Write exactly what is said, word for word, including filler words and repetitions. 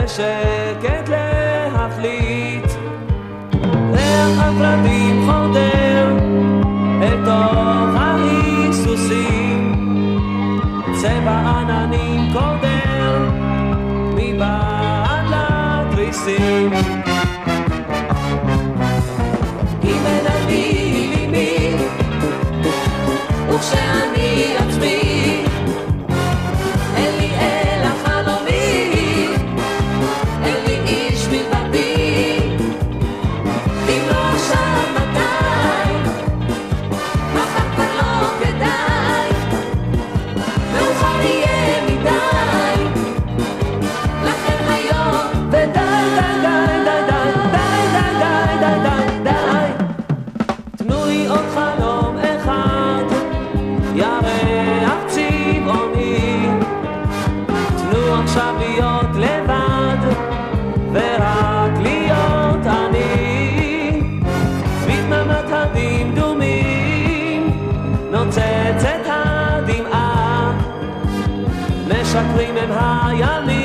בשקט להחליט. ריח הפלדים חודר אל תוך ההיסוסים, צבע עננים קודר מבעד לתריסים. אם אין אני לימי וכשאני עצמי, אין לי אלא חלומי, אין לי איש מלבדי. אם לא עכשיו מתי, מחר כבר לא כדאי, מאוחר יהיה מדי, לכן היום ודי די די די די די די די די. תנו לי עוד חלום אחד, ירח צבעוני. תנו עכשיו להיות לבד ורק להיות אני. בדממת הדמדומים נוצצת הדמעה, משקרים הם הימים.